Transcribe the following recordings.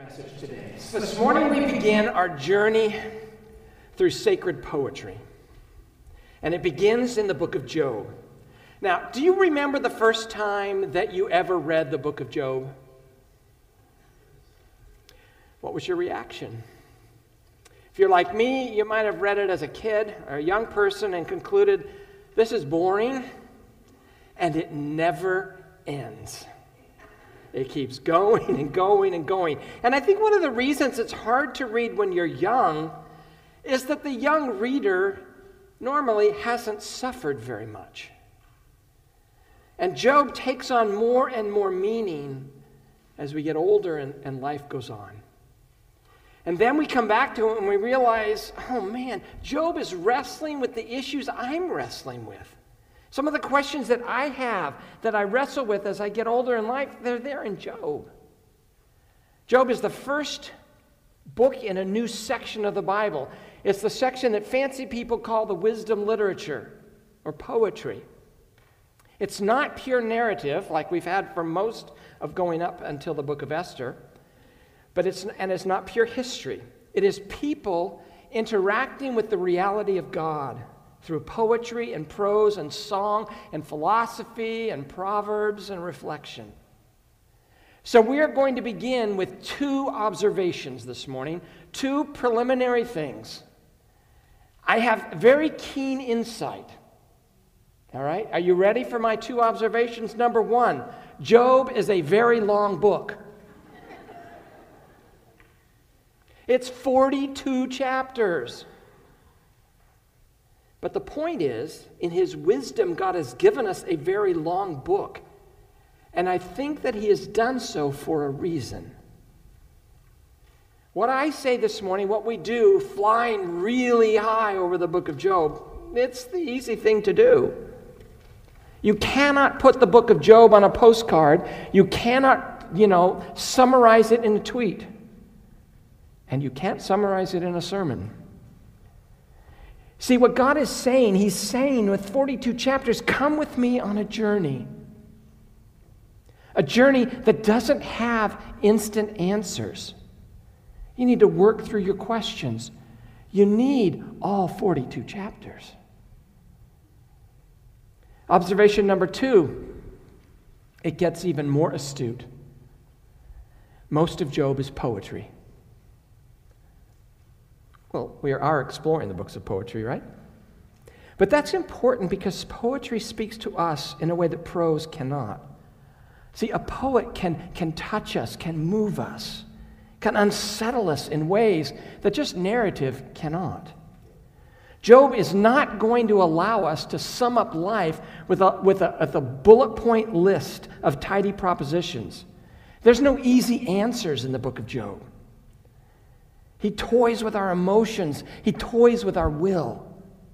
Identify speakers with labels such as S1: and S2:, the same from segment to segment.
S1: Message today. So this morning we begin our journey through sacred poetry. And it begins in the book of Job. Now, do you remember the first time that you ever read the book of Job? What was your reaction? If you're like me, you might have read it as a kid or a young person and concluded, this is boring, and it never ends. It keeps going and going and going. And I think one of the reasons it's hard to read when you're young is that the young reader normally hasn't suffered very much. And Job takes on more and more meaning as we get older and life goes on. And then we come back to it and we realize, oh man, Job is wrestling with the issues I'm wrestling with. Some of the questions that I have, that I wrestle with as I get older in life, they're there in Job. Job is the first book in a new section of the Bible. It's the section that fancy people call the wisdom literature or poetry. It's not pure narrative like we've had for most of going up until the book of Esther, but it's not pure history. It is people interacting with the reality of God through poetry and prose and song and philosophy and proverbs and reflection. So we are going to begin with two observations this morning, two preliminary things. I have very keen insight. All right? Are you ready for my two observations? Number one, Job is a very long book. It's 42 chapters. But the point is, in his wisdom, God has given us a very long book. And I think that he has done so for a reason. What I say this morning, what we do, flying really high over the book of Job, it's the easy thing to do. You cannot put the book of Job on a postcard. You cannot, summarize it in a tweet. And you can't summarize it in a sermon. See, what God is saying, he's saying with 42 chapters, come with me on a journey. A journey that doesn't have instant answers. You need to work through your questions. You need all 42 chapters. Observation number two, it gets even more astute. Most of Job is poetry. Well, we are exploring the books of poetry, right? But that's important because poetry speaks to us in a way that prose cannot. See, a poet can touch us, can move us, can unsettle us in ways that just narrative cannot. Job is not going to allow us to sum up life with a bullet point list of tidy propositions. There's no easy answers in the book of Job. He toys with our emotions. He toys with our will.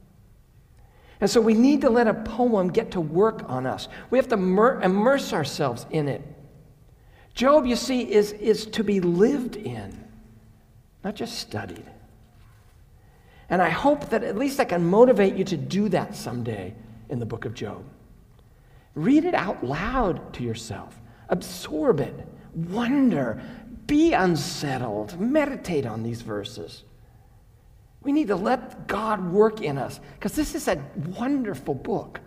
S1: And so we need to let a poem get to work on us. We have to immerse ourselves in it. Job, you see, is to be lived in, not just studied. And I hope that at least I can motivate you to do that someday in the book of Job. Read it out loud to yourself. Absorb it. Wonder. Be unsettled. Meditate on these verses. We need to let God work in us because this is a wonderful book.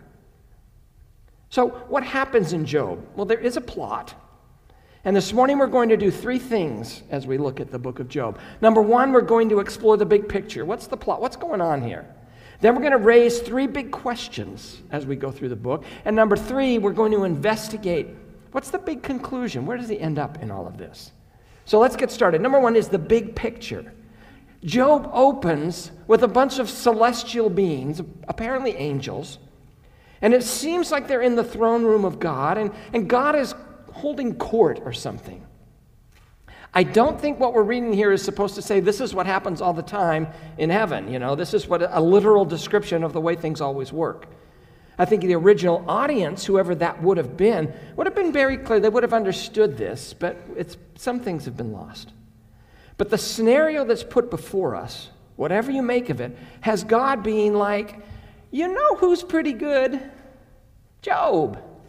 S1: So what happens in Job? Well, there is a plot. And this morning we're going to do three things as we look at the book of Job. Number one, we're going to explore the big picture. What's the plot? What's going on here? Then we're going to raise three big questions as we go through the book. And number three, we're going to investigate what's the big conclusion? Where does he end up in all of this? So let's get started. Number one is the big picture. Job opens with a bunch of celestial beings, apparently angels, and it seems like they're in the throne room of God, and God is holding court or something. I don't think what we're reading here is supposed to say this is what happens all the time in heaven. This is what a literal description of the way things always work. I think the original audience, whoever that would have been very clear. They would have understood this, but some things have been lost. But the scenario that's put before us, whatever you make of it, has God being like, you know who's pretty good? Job.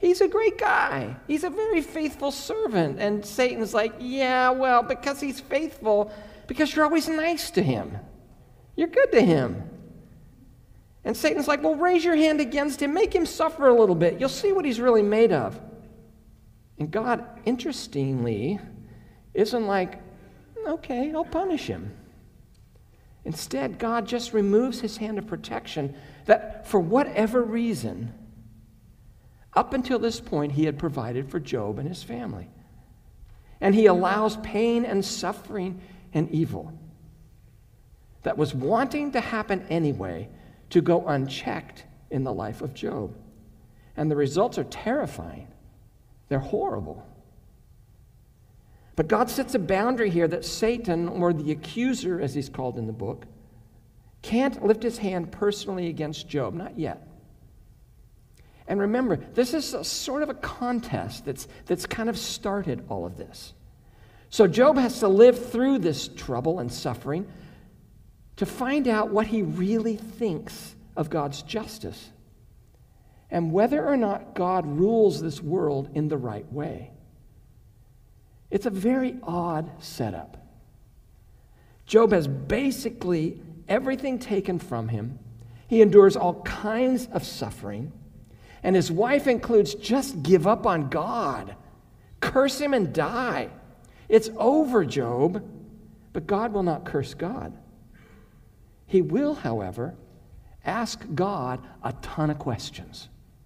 S1: He's a great guy. He's a very faithful servant. And Satan's like, yeah, well, because he's faithful, because you're always nice to him. You're good to him. And Satan's like, well, raise your hand against him. Make him suffer a little bit. You'll see what he's really made of. And God, interestingly, isn't like, okay, I'll punish him. Instead, God just removes his hand of protection that, for whatever reason, up until this point, he had provided for Job and his family. And he allows pain and suffering and evil that was wanting to happen anyway to go unchecked in the life of Job. And the results are terrifying. They're horrible. But God sets a boundary here that Satan, or the accuser, as he's called in the book, can't lift his hand personally against Job, not yet. And remember, this is sort of a contest that's kind of started all of this. So Job has to live through this trouble and suffering to find out what he really thinks of God's justice and whether or not God rules this world in the right way. It's a very odd setup. Job has basically everything taken from him. He endures all kinds of suffering. And his wife includes just give up on God. Curse him and die. It's over, Job. But God will not curse God. He will, however, ask God a ton of questions.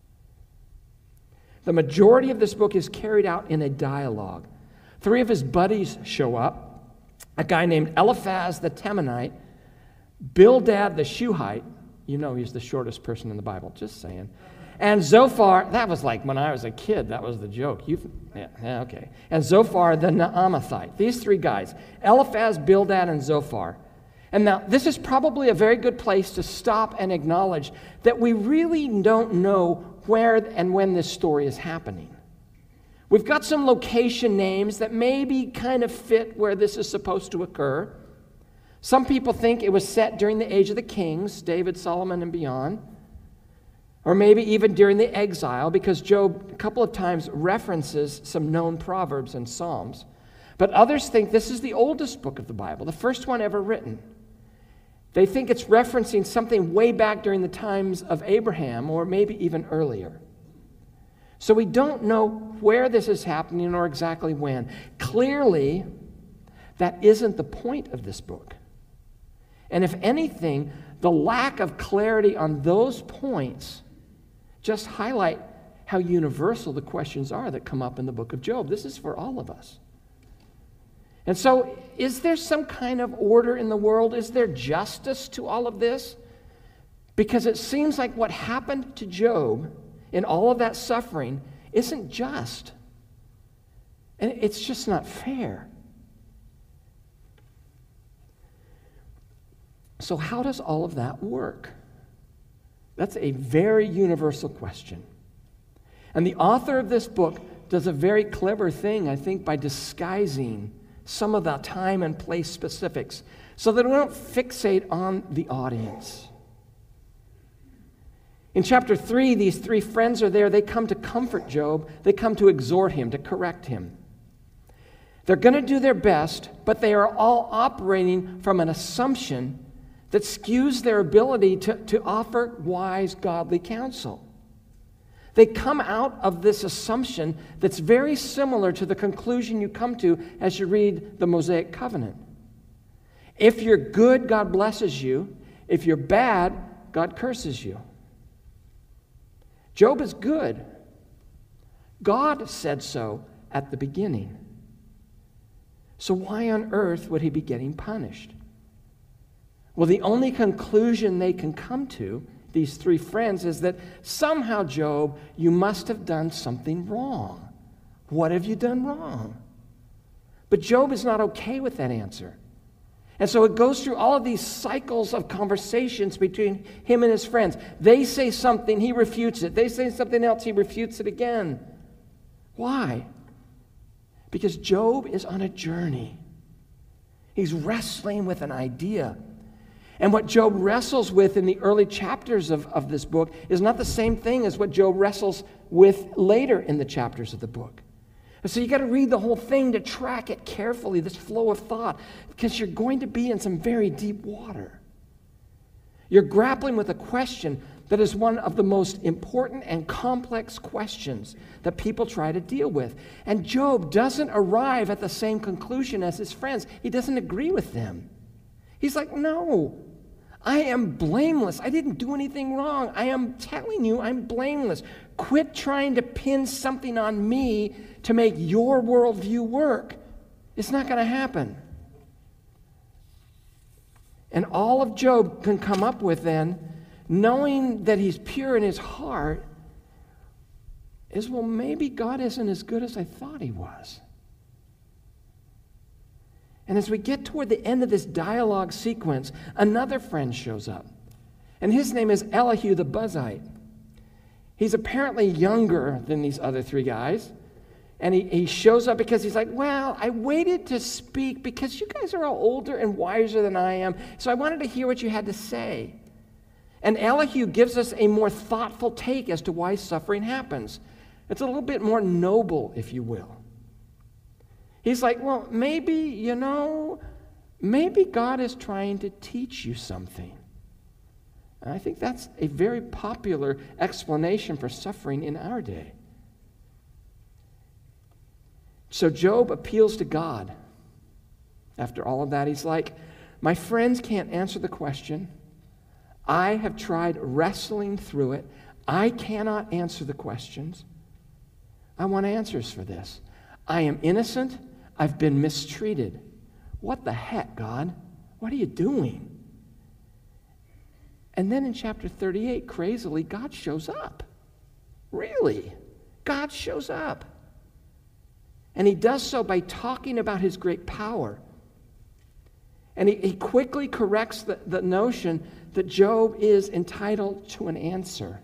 S1: The majority of this book is carried out in a dialogue. 3 of his buddies show up. A guy named Eliphaz the Temanite, Bildad the Shuhite. You know he's the shortest person in the Bible, just saying. And Zophar, that was like when I was a kid, that was the joke. Yeah, okay. And Zophar the Naamathite. These 3 guys, Eliphaz, Bildad, and Zophar. And now, this is probably a very good place to stop and acknowledge that we really don't know where and when this story is happening. We've got some location names that maybe kind of fit where this is supposed to occur. Some people think it was set during the age of the kings, David, Solomon, and beyond. Or maybe even during the exile, because Job a couple of times references some known proverbs and psalms. But others think this is the oldest book of the Bible, the first one ever written. They think it's referencing something way back during the times of Abraham, or maybe even earlier. So we don't know where this is happening or exactly when. Clearly, that isn't the point of this book. And if anything, the lack of clarity on those points just highlight how universal the questions are that come up in the book of Job. This is for all of us. And so, is there some kind of order in the world? Is there justice to all of this? Because it seems like what happened to Job in all of that suffering isn't just. And it's just not fair. So how does all of that work? That's a very universal question. And the author of this book does a very clever thing, I think, by disguising some of the time and place specifics so that we don't fixate on the audience. In chapter 3, these 3 friends are there. They come to comfort Job. They come to exhort him, to correct him. They're going to do their best, but they are all operating from an assumption that skews their ability to offer wise, godly counsel. They come out of this assumption that's very similar to the conclusion you come to as you read the Mosaic Covenant. If you're good, God blesses you. If you're bad, God curses you. Job is good. God said so at the beginning. So why on earth would he be getting punished? Well, the only conclusion they can come to, these 3 friends, is that somehow, Job, you must have done something wrong. What have you done wrong? But Job is not okay with that answer. And so it goes through all of these cycles of conversations between him and his friends. They say something, he refutes it. They say something else, he refutes it again. Why? Because Job is on a journey. He's wrestling with an idea. And what Job wrestles with in the early chapters of this book is not the same thing as what Job wrestles with later in the chapters of the book. And so you got to read the whole thing to track it carefully, this flow of thought, because you're going to be in some very deep water. You're grappling with a question that is one of the most important and complex questions that people try to deal with. And Job doesn't arrive at the same conclusion as his friends. He doesn't agree with them. He's like, no, I am blameless. I didn't do anything wrong. I am telling you I'm blameless. Quit trying to pin something on me to make your worldview work. It's not going to happen. And all of Job can come up with then, knowing that he's pure in his heart, is, well, maybe God isn't as good as I thought he was. And as we get toward the end of this dialogue sequence, another friend shows up. And his name is Elihu the Buzite. He's apparently younger than these other three guys. And he shows up because he's like, well, I waited to speak because you guys are all older and wiser than I am, so I wanted to hear what you had to say. And Elihu gives us a more thoughtful take as to why suffering happens. It's a little bit more noble, if you will. He's like, well, maybe God is trying to teach you something. And I think that's a very popular explanation for suffering in our day. So Job appeals to God. After all of that, he's like, my friends can't answer the question. I have tried wrestling through it. I cannot answer the questions. I want answers for this. I am innocent. I've been mistreated. What the heck, God? What are you doing? And then in chapter 38, crazily, God shows up. Really? God shows up. And he does so by talking about his great power. And he quickly corrects the notion that Job is entitled to an answer.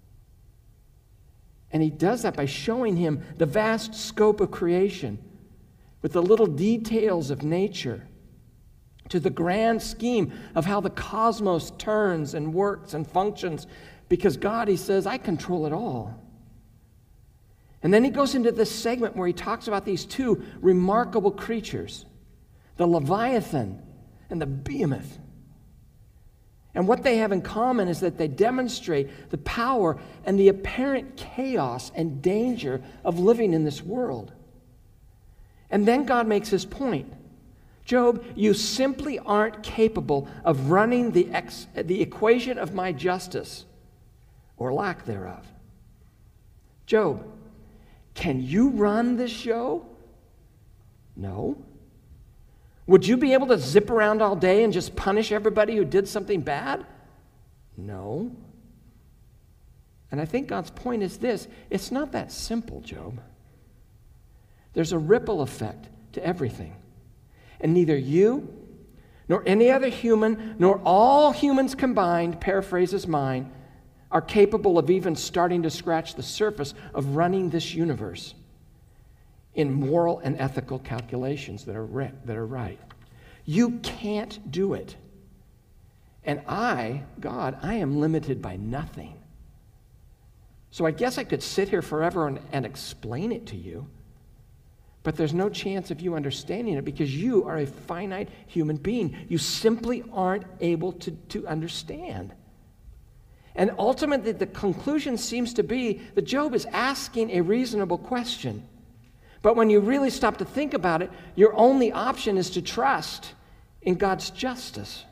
S1: And he does that by showing him the vast scope of creation, with the little details of nature, to the grand scheme of how the cosmos turns and works and functions, because God, he says, I control it all. And then he goes into this segment where he talks about these two remarkable creatures, the Leviathan and the Behemoth. And what they have in common is that they demonstrate the power and the apparent chaos and danger of living in this world. And then God makes his point. Job, you simply aren't capable of running the equation of my justice, or lack thereof. Job, can you run this show? No. Would you be able to zip around all day and just punish everybody who did something bad? No. And I think God's point is this: it's not that simple, Job. There's a ripple effect to everything. And neither you, nor any other human, nor all humans combined, paraphrases mine, are capable of even starting to scratch the surface of running this universe in moral and ethical calculations that are right. You can't do it. And God, I am limited by nothing. So I guess I could sit here forever and explain it to you, but there's no chance of you understanding it because you are a finite human being. You simply aren't able to understand. And ultimately, the conclusion seems to be that Job is asking a reasonable question. But when you really stop to think about it, your only option is to trust in God's justice.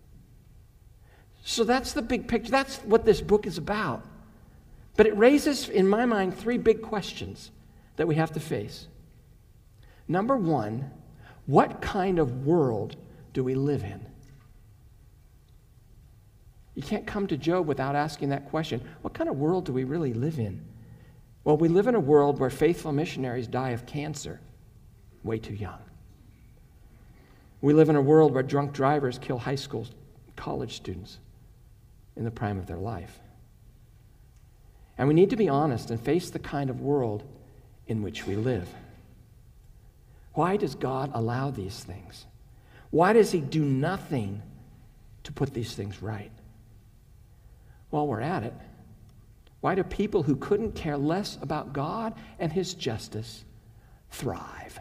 S1: So that's the big picture. That's what this book is about. But it raises, in my mind, three big questions that we have to face. Number one, what kind of world do we live in? You can't come to Job without asking that question. What kind of world do we really live in? Well, we live in a world where faithful missionaries die of cancer way too young. We live in a world where drunk drivers kill high school, college students in the prime of their life. And we need to be honest and face the kind of world in which we live. Why does God allow these things? Why does he do nothing to put these things right. While we're at it, why do people who couldn't care less about God and his justice thrive?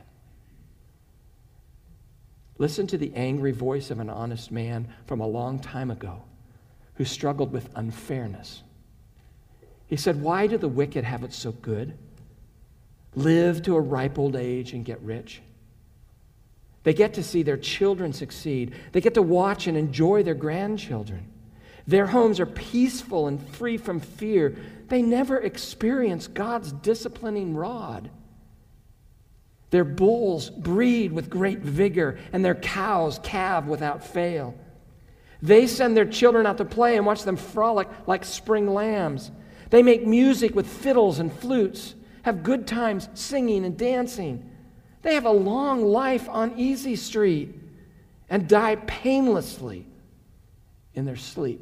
S1: Listen to the angry voice of an honest man from a long time ago who struggled with unfairness. He said, "Why do the wicked have it so good? Live to a ripe old age and get rich. They get to see their children succeed. They get to watch and enjoy their grandchildren. Their homes are peaceful and free from fear. They never experience God's disciplining rod. Their bulls breed with great vigor, and their cows calve without fail. They send their children out to play and watch them frolic like spring lambs. They make music with fiddles and flutes, have good times singing and dancing. They have a long life on Easy Street and die painlessly in their sleep."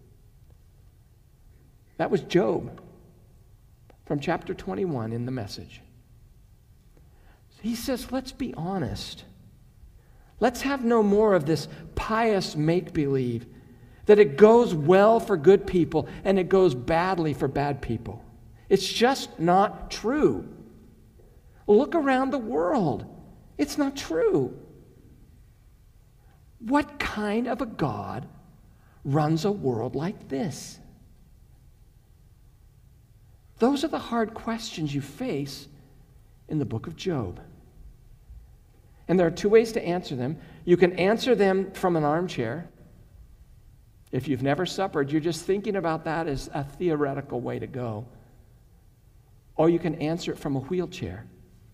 S1: That was Job from chapter 21 in the Message. He says, let's be honest. Let's have no more of this pious make-believe that it goes well for good people and it goes badly for bad people. It's just not true. Look around the world. It's not true. What kind of a God runs a world like this? Those are the hard questions you face in the book of Job. And there are two ways to answer them. You can answer them from an armchair. If you've never suppered, you're just thinking about that as a theoretical way to go. Or you can answer it from a wheelchair,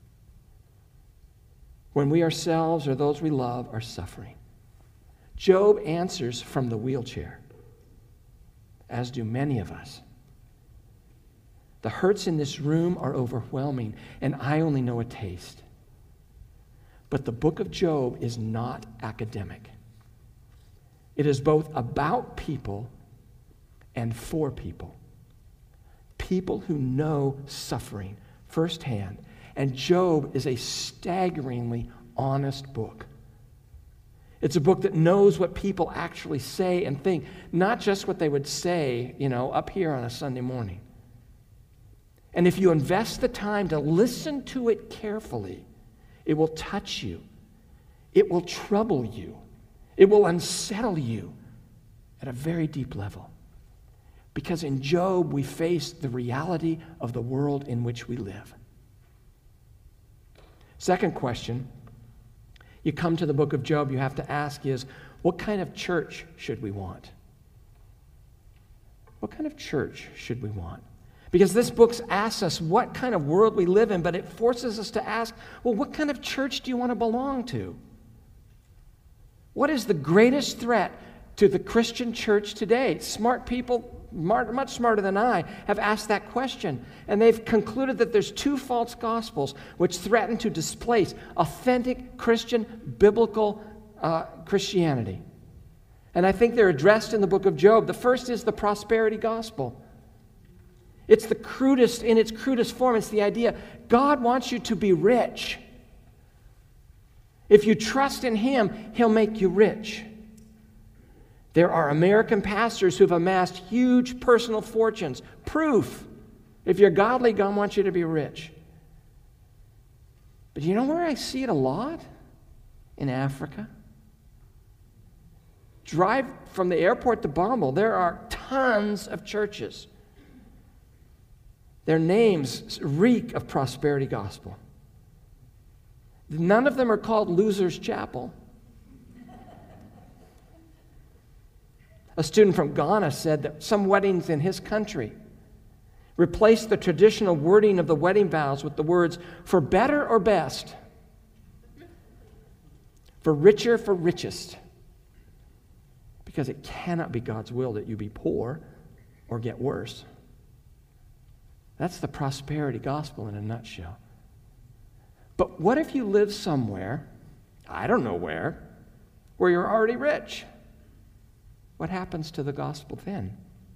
S1: when we ourselves or those we love are suffering. Job answers from the wheelchair, as do many of us. The hurts in this room are overwhelming, and I only know a taste. But the book of Job is not academic. It is both about people and for people. People who know suffering firsthand. And Job is a staggeringly honest book. It's a book that knows what people actually say and think, not just what they would say, up here on a Sunday morning. And if you invest the time to listen to it carefully, it will touch you. It will trouble you. It will unsettle you at a very deep level. Because in Job, we face the reality of the world in which we live. Second question you come to the book of Job, you have to ask is, what kind of church should we want? What kind of church should we want? Because this book asks us what kind of world we live in, but it forces us to ask, well, what kind of church do you want to belong to? What is the greatest threat to the Christian church today? Smart people, much smarter than I, have asked that question. And they've concluded that there's two false gospels which threaten to displace authentic Christian, biblical Christianity. And I think they're addressed in the book of Job. The first is the prosperity gospel. It's the crudest, in its crudest form, it's the idea God wants you to be rich. If you trust in Him, He'll make you rich. There are American pastors who've amassed huge personal fortunes. Proof. If you're godly, God wants you to be rich. But you know where I see it a lot? In Africa. Drive from the airport to Bombal, there are tons of churches. Their names reek of prosperity gospel. None of them are called Losers Chapel. A student from Ghana said that some weddings in his country replaced the traditional wording of the wedding vows with the words, for better or best, for richer for richest, because it cannot be God's will that you be poor or get worse. That's the prosperity gospel in a nutshell. But what if you live somewhere, I don't know where you're already rich? What happens to the gospel then?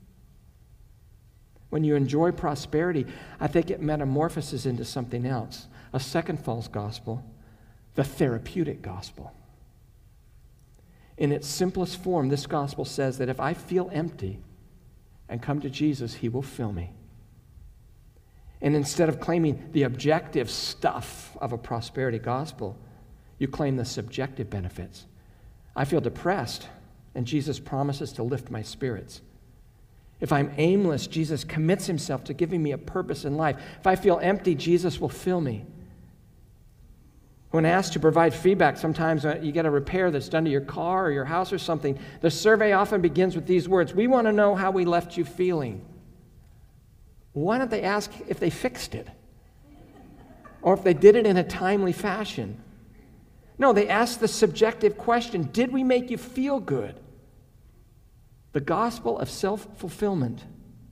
S1: When you enjoy prosperity, I think it metamorphoses into something else. A second false gospel, the therapeutic gospel. In its simplest form, this gospel says that if I feel empty and come to Jesus, he will fill me. And instead of claiming the objective stuff of a prosperity gospel, you claim the subjective benefits. I feel depressed, and Jesus promises to lift my spirits. If I'm aimless, Jesus commits himself to giving me a purpose in life. If I feel empty, Jesus will fill me. When asked to provide feedback, sometimes you get a repair that's done to your car or your house or something, the survey often begins with these words: we want to know how we left you feeling. Why don't they ask if they fixed it? Or if they did it in a timely fashion? No, they ask the subjective question: did we make you feel good? The gospel of self-fulfillment.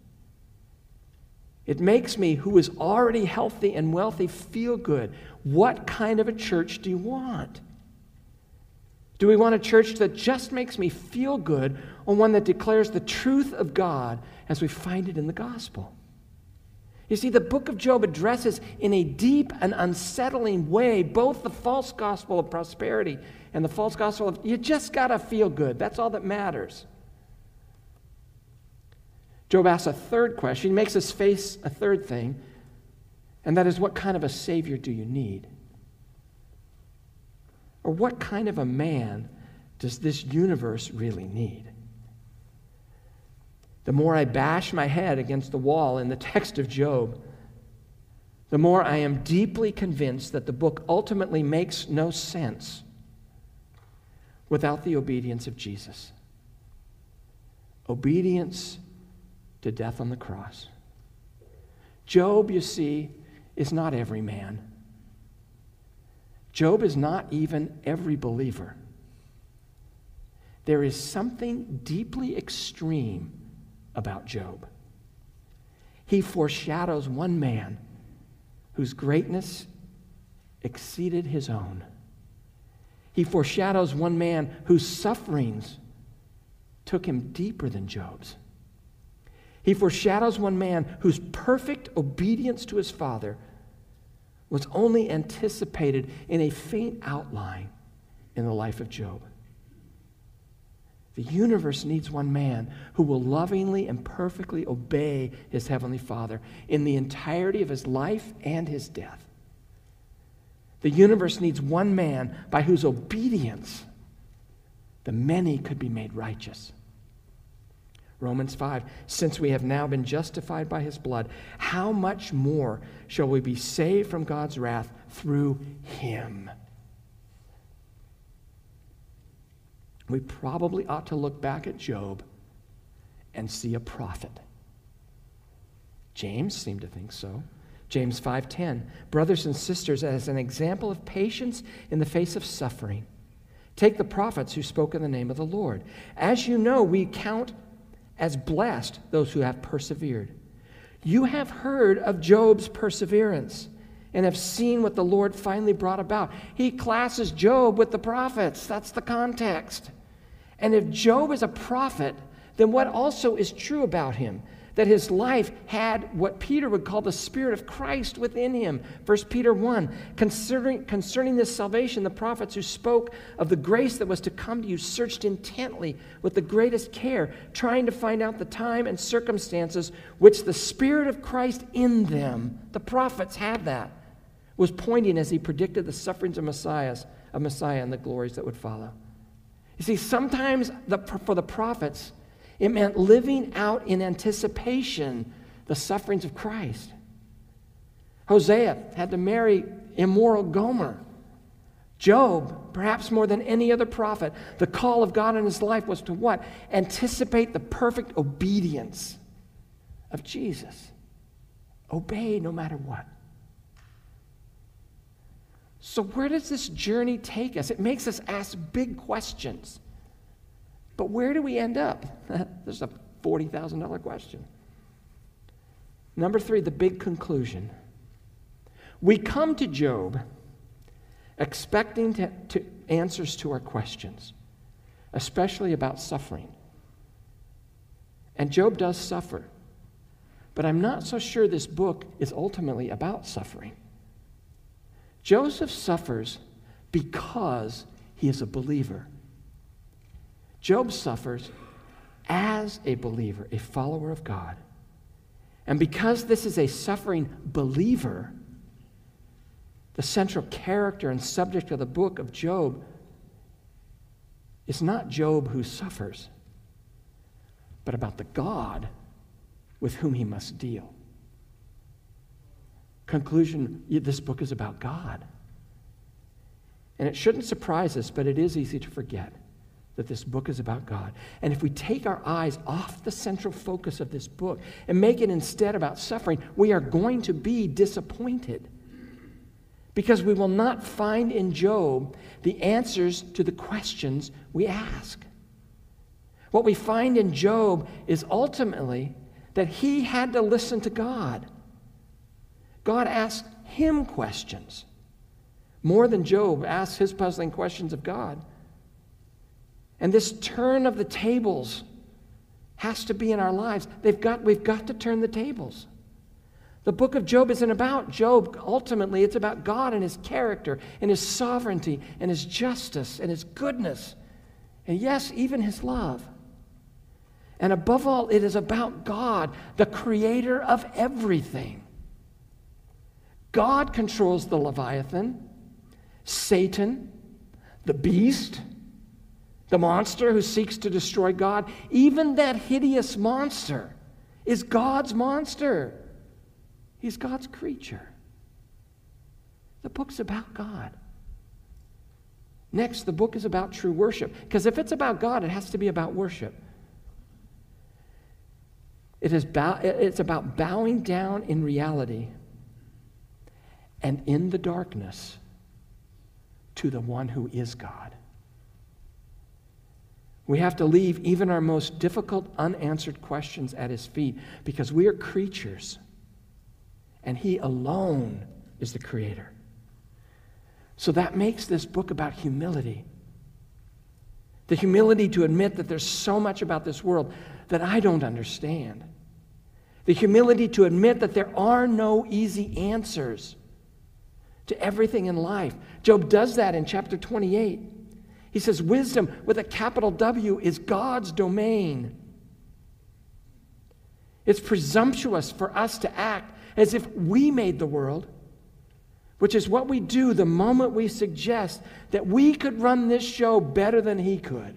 S1: It makes me, who is already healthy and wealthy, feel good. What kind of a church do you want? Do we want a church that just makes me feel good, or one that declares the truth of God as we find it in the gospel? You see, the book of Job addresses in a deep and unsettling way both the false gospel of prosperity and the false gospel of you just got to feel good. That's all that matters. Job asks a third question. He makes us face a third thing, and that is, what kind of a Savior do you need? Or what kind of a man does this universe really need? The more I bash my head against the wall in the text of Job, the more I am deeply convinced that the book ultimately makes no sense without the obedience of Jesus. Obedience to death on the cross. Job, you see, is not every man. Job is not even every believer. There is something deeply extreme about Job. He foreshadows one man whose greatness exceeded his own. He foreshadows one man whose sufferings took him deeper than Job's. He foreshadows one man whose perfect obedience to his father was only anticipated in a faint outline in the life of Job. The universe needs one man who will lovingly and perfectly obey his heavenly Father in the entirety of his life and his death. The universe needs one man by whose obedience the many could be made righteous. Romans 5, since we have now been justified by his blood, how much more shall we be saved from God's wrath through him? We probably ought to look back at Job and see a prophet. James seemed to think so. James 5:10, brothers and sisters, as an example of patience in the face of suffering, take the prophets who spoke in the name of the Lord. As you know, we count as blessed those who have persevered. You have heard of Job's perseverance and have seen what the Lord finally brought about. He classes Job with the prophets. That's the context. And if Job is a prophet, then what also is true about him? That his life had what Peter would call the Spirit of Christ within him. 1 Peter 1, concerning this salvation, the prophets who spoke of the grace that was to come to you searched intently with the greatest care, trying to find out the time and circumstances which the Spirit of Christ in them, the prophets had that, was pointing as he predicted the sufferings of Messiah and the glories that would follow. You see, sometimes for the prophets, it meant living out in anticipation the sufferings of Christ. Hosea had to marry immoral Gomer. Job, perhaps more than any other prophet, the call of God in his life was to what? Anticipate the perfect obedience of Jesus. Obey no matter what. So where does this journey take us? It makes us ask big questions. But where do we end up? There's a $40,000 question. Number 3, the big conclusion. We come to Job expecting to answers to our questions, especially about suffering. And Job does suffer. But I'm not so sure this book is ultimately about suffering. Joseph suffers because he is a believer. Job suffers as a believer, a follower of God. And because this is a suffering believer, the central character and subject of the book of Job is not Job who suffers, but about the God with whom he must deal. Conclusion, this book is about God. And it shouldn't surprise us, but it is easy to forget that this book is about God. And if we take our eyes off the central focus of this book and make it instead about suffering, we are going to be disappointed, because we will not find in Job the answers to the questions we ask. What we find in Job is ultimately that he had to listen to God. God asked him questions more than Job asked his puzzling questions of God. And this turn of the tables has to be in our lives. We've got to turn the tables. The book of Job isn't about Job. Ultimately, it's about God and his character and his sovereignty and his justice and his goodness. And yes, even his love. And above all, it is about God, the creator of everything. God controls the Leviathan, Satan, the beast, the monster who seeks to destroy God. Even that hideous monster is God's monster. He's God's creature. The book's about God. Next, the book is about true worship. Because if it's about God, it has to be about worship. It's about bowing down in reality and in the darkness to the one who is God. We have to leave even our most difficult, unanswered questions at his feet, because we are creatures, and he alone is the creator. So that makes this book about humility. The humility to admit that there's so much about this world that I don't understand. The humility to admit that there are no easy answers to everything in life. Job does that in chapter 28. He says, wisdom with a capital W is God's domain. It's presumptuous for us to act as if we made the world, which is what we do the moment we suggest that we could run this show better than he could.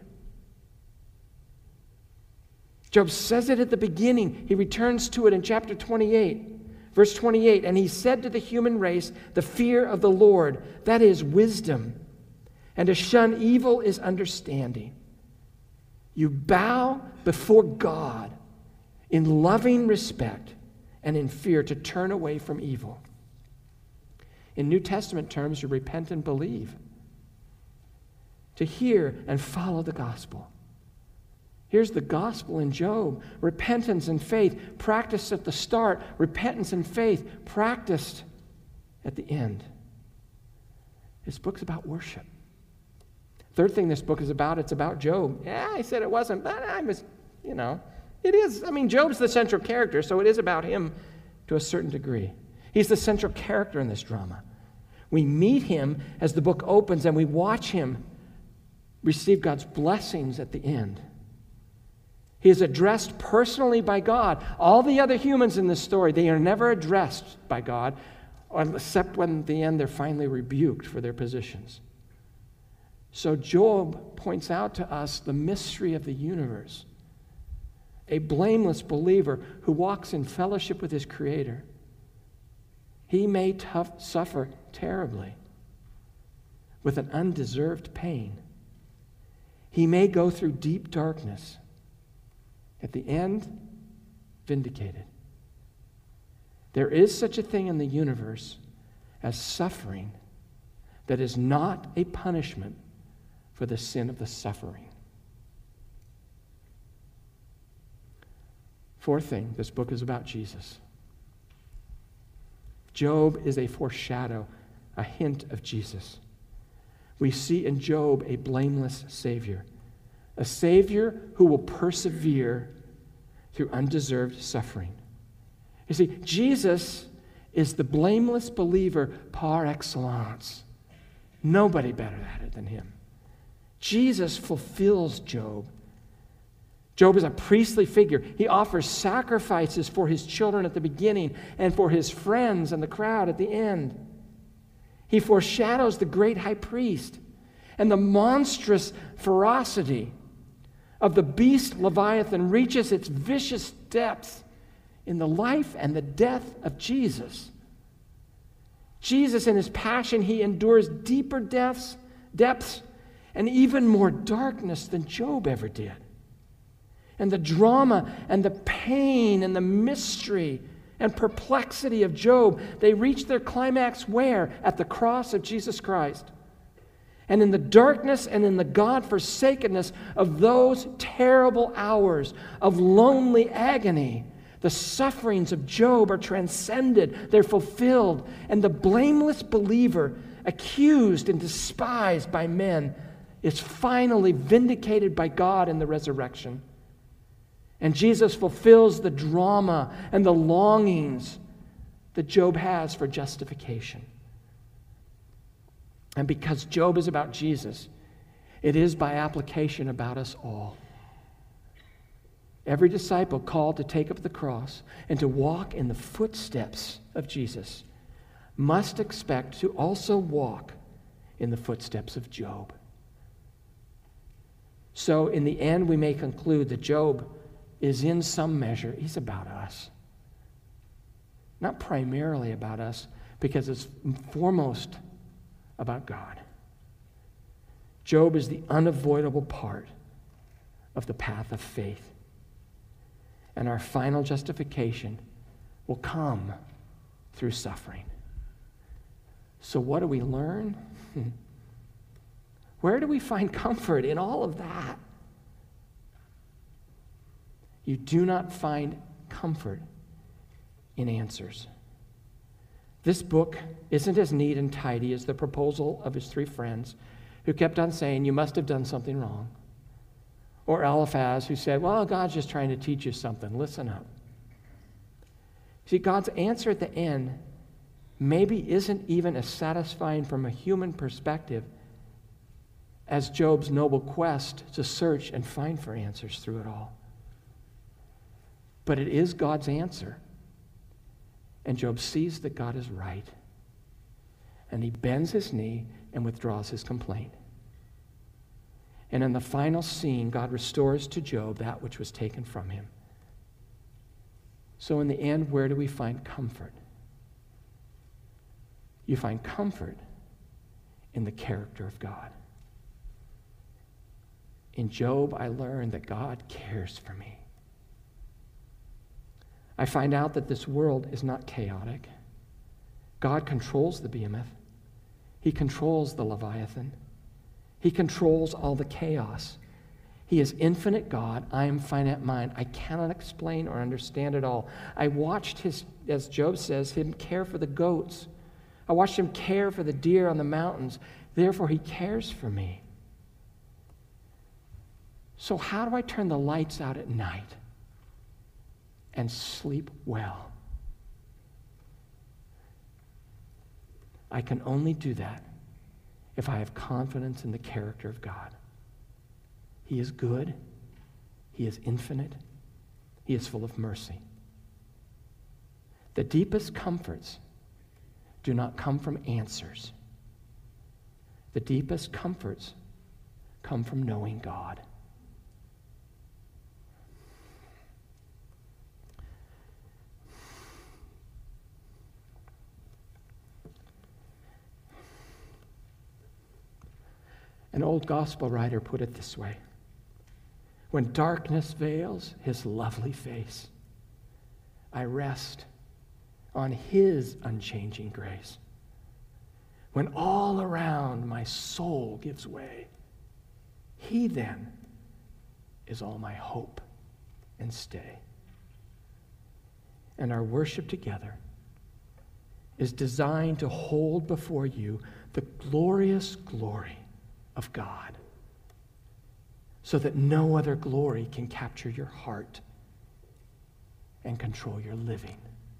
S1: Job says it at the beginning. He returns to it in chapter 28, verse 28. And he said to the human race, the fear of the Lord, that is wisdom, and to shun evil is understanding. You bow before God in loving respect and in fear, to turn away from evil. In New Testament terms, you repent and believe. To hear and follow the gospel. Here's the gospel in Job. Repentance and faith practiced at the start. Repentance and faith practiced at the end. This book's about worship. Third thing this book is about, it's about Job. Yeah, I said it wasn't, but it is. I mean, Job's the central character, so it is about him to a certain degree. He's the central character in this drama. We meet him as the book opens, and we watch him receive God's blessings at the end. He is addressed personally by God. All the other humans in this story, they are never addressed by God, except when at the end they're finally rebuked for their positions. So Job points out to us the mystery of the universe. A blameless believer who walks in fellowship with his Creator. He may suffer terribly with an undeserved pain. He may go through deep darkness. At the end, vindicated. There is such a thing in the universe as suffering that is not a punishment for the sin of the suffering. Fourth thing, this book is about Jesus. Job is a foreshadow, a hint of Jesus. We see in Job a blameless Savior, a Savior who will persevere through undeserved suffering. You see, Jesus is the blameless believer par excellence. Nobody better at it than him. Jesus fulfills Job Job is a priestly figure. He offers sacrifices for his children at the beginning and for his friends and the crowd at the end. He foreshadows the great high priest and the monstrous ferocity of the beast Leviathan reaches its vicious depths in the life and the death of Jesus. Jesus, in his passion, he endures deeper depths and even more darkness than Job ever did. And the drama and the pain and the mystery and perplexity of Job, they reach their climax where? At the cross of Jesus Christ. And in the darkness and in the God-forsakenness of those terrible hours of lonely agony, the sufferings of Job are transcended, they're fulfilled, and the blameless believer, accused and despised by men, is finally vindicated by God in the resurrection. And Jesus fulfills the drama and the longings that Job has for justification. And because Job is about Jesus, it is by application about us all. Every disciple called to take up the cross and to walk in the footsteps of Jesus must expect to also walk in the footsteps of Job. So in the end, we may conclude that Job is in some measure, he's about us. Not primarily about us, because it's foremost about God. Job is the unavoidable part of the path of faith. And our final justification will come through suffering. So what do we learn? Where do we find comfort in all of that? You do not find comfort in answers. This book isn't as neat and tidy as the proposal of his three friends who kept on saying, you must have done something wrong. Or Eliphaz, who said, well, God's just trying to teach you something. Listen up. See, God's answer at the end maybe isn't even as satisfying from a human perspective as Job's noble quest to search and find for answers through it all. But it is God's answer. And Job sees that God is right. And he bends his knee and withdraws his complaint. And in the final scene, God restores to Job that which was taken from him. So in the end, where do we find comfort? You find comfort in the character of God. In Job, I learned that God cares for me. I find out that this world is not chaotic. God controls the behemoth. He controls the Leviathan. He controls all the chaos. He is infinite God. I am finite mind. I cannot explain or understand it all. I watched as Job says, him care for the goats. I watched him care for the deer on the mountains. Therefore, he cares for me. So how do I turn the lights out at night and sleep well? I can only do that if I have confidence in the character of God. He is good. He is infinite. He is full of mercy. The deepest comforts do not come from answers. The deepest comforts come from knowing God. An old gospel writer put it this way: when darkness veils his lovely face, I rest on his unchanging grace. When all around my soul gives way, he then is all my hope and stay. And our worship together is designed to hold before you the glorious glory of God, so that no other glory can capture your heart and control your living.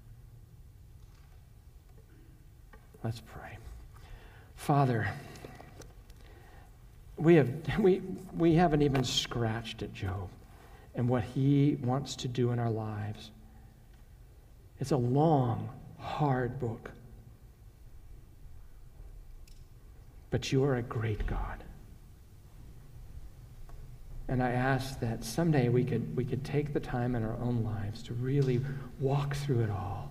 S1: Let's pray. Father, we haven't even scratched at Job, and what He wants to do in our lives. It's a long, hard book. But you are a great God. And I ask that someday we could take the time in our own lives to really walk through it all,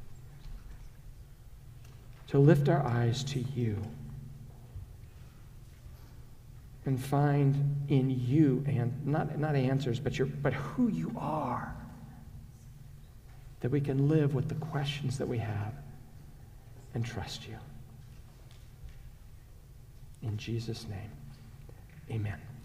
S1: to lift our eyes to you and find in you, and not answers, but who you are, that we can live with the questions that we have and trust you. In Jesus' name, amen.